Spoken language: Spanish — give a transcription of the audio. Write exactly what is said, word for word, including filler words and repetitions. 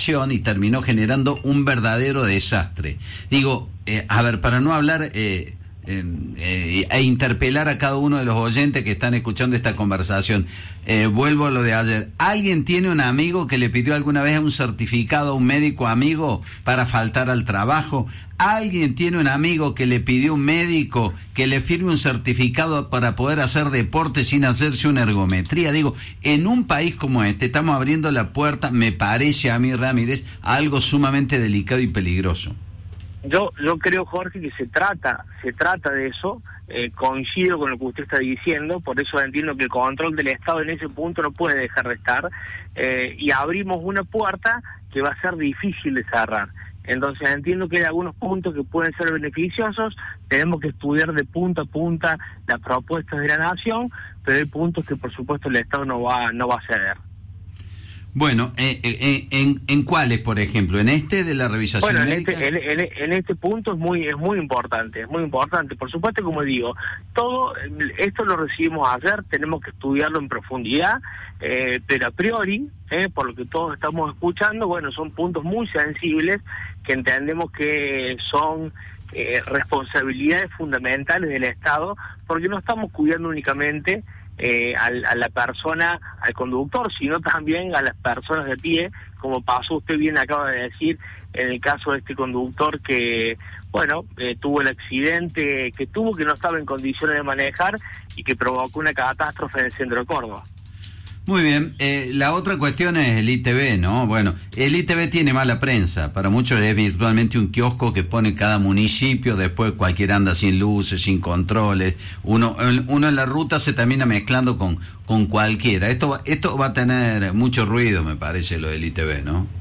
situación y terminó generando un verdadero desastre. Digo, eh, a ver, para no hablar... Eh, Eh, eh, e interpelar a cada uno de los oyentes que están escuchando esta conversación. Eh, vuelvo a lo de ayer. ¿Alguien tiene un amigo que le pidió alguna vez un certificado a un médico amigo para faltar al trabajo? ¿Alguien tiene un amigo que le pidió a un médico que le firme un certificado para poder hacer deporte sin hacerse una ergometría? Digo, en un país como este estamos abriendo la puerta, me parece a mí, Ramírez, a algo sumamente delicado y peligroso. Yo yo creo, Jorge, que se trata se trata de eso, eh, coincido con lo que usted está diciendo, por eso entiendo que el control del Estado en ese punto no puede dejar de estar, eh, y abrimos una puerta que va a ser difícil de cerrar. Entonces entiendo que hay algunos puntos que pueden ser beneficiosos, tenemos que estudiar de punta a punta las propuestas de la Nación, pero hay puntos que por supuesto el Estado no va no va a ceder. Bueno, eh, eh, en, ¿en cuáles, por ejemplo? ¿En este de la revisación bueno, en médica? este, en, en, en este punto es muy es muy importante, es muy importante. Por supuesto, como digo, todo esto lo recibimos ayer, tenemos que estudiarlo en profundidad, eh, pero a priori, eh, por lo que todos estamos escuchando, bueno, son puntos muy sensibles que entendemos que son eh, responsabilidades fundamentales del Estado, porque no estamos cuidando únicamente Eh, al, a la persona, al conductor, sino también a las personas de pie, como pasó, usted bien acaba de decir, en el caso de este conductor que, bueno, eh, tuvo el accidente que tuvo, que no estaba en condiciones de manejar y que provocó una catástrofe en el centro de Córdoba. Muy bien, eh, la otra cuestión es el I T V, ¿no? Bueno, el I T V tiene mala prensa, para muchos es virtualmente un kiosco que pone cada municipio, después cualquiera anda sin luces, sin controles, uno uno en la ruta se termina mezclando con, con cualquiera. Esto, esto va a tener mucho ruido, me parece, lo del I T V, ¿no?